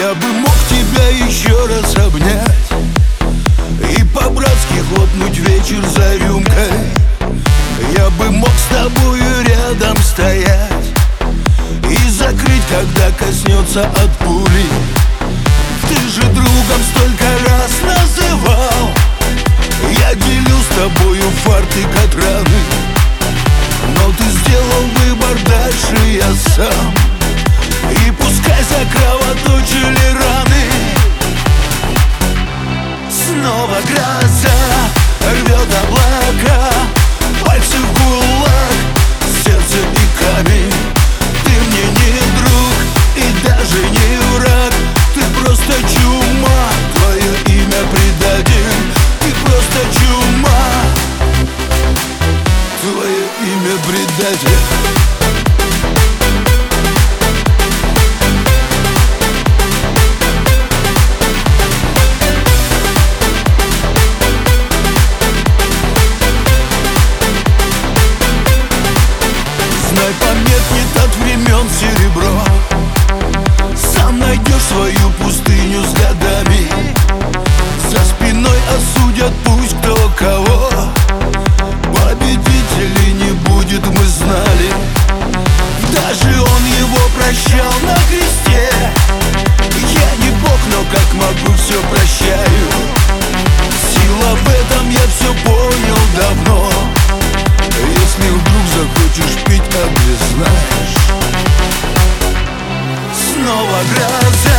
Я бы мог тебя еще раз обнять и по-братски хлопнуть вечер за рюмкой. Я бы мог с тобою рядом стоять и закрыть, когда коснется от пули. Ты же другом столько раз называл. Я делю с тобою фартик от раны, но ты сделал выбор, дальше я сам. И пускай закровоточили раны. Снова гроза рвет облака, пальцы в кулак, сердце и камень. Ты мне не друг и даже не враг. Ты просто чума, твое имя предатель. Ты просто чума, твое имя предатель. Знай, померкнет от времен серебро. Сам найдешь свою пустыню с годами. За спиной осудят пусть кто кого. Победителей не будет, мы знали. Даже он его прощал на кресте. Я не Бог, но как могу, все прощаю. Сила в этом, я все понял давно. Если вдруг захочешь пить, обезнаешь. Снова гроза